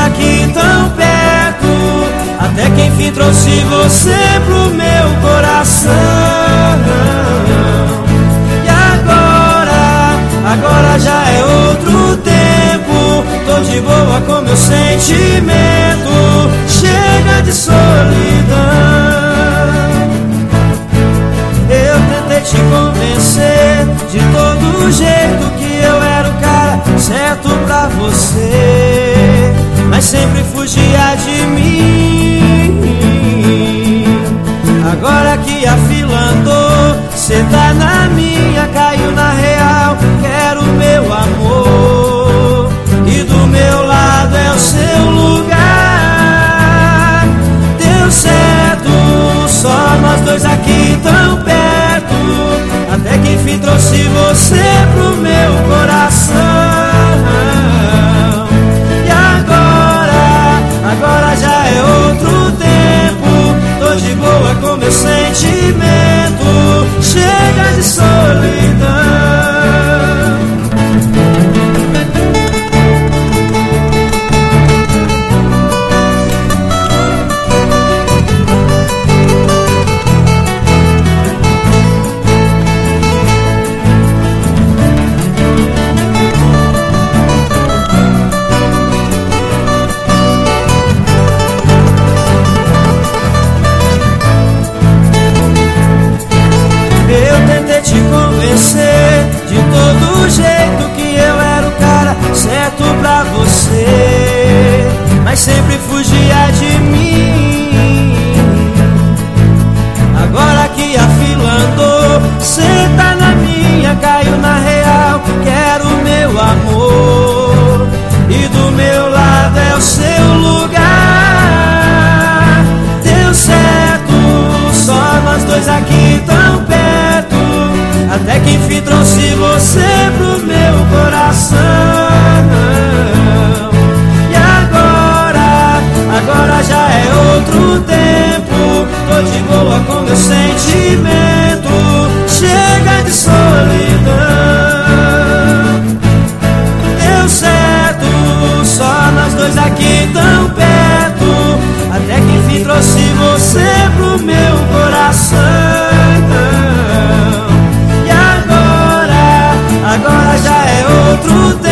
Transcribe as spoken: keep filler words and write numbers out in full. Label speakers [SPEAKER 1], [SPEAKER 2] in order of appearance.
[SPEAKER 1] aqui tão perto, até que enfim trouxe você pro meu coração. E agora, agora já é outro tempo, tô de boa com meu sentimento, chega de solidão. Eu tentei te convencer de todo jeito que eu era o cara certo pra você, mas sempre fugia de mim. Agora que a fila andou, cê tá na minha, caiu na real, quero meu amor, e do meu lado é o seu lugar. Deu certo, só nós dois aqui tão perto, até que enfim trouxe você pro meu coração. E agora, agora já é outro tempo, tô de boa com meu sentimento, chega de solidão. De todo jeito que eu era o cara certo pra você, mas sempre fugia de mim. Agora que a fila andou, cê tá na minha, caiu na real, quero meu amor, e do meu lado é o seu lugar. Deu certo, só nós dois aqui tão perto, até que enfim trouxe você pro meu coração. E agora, agora já é outro tempo, tô de boa com meu sentimento, chega de solidão. Deu certo, só nós dois aqui tão perto, até que enfim trouxe você pro meu coração. Agora já é outro tempo,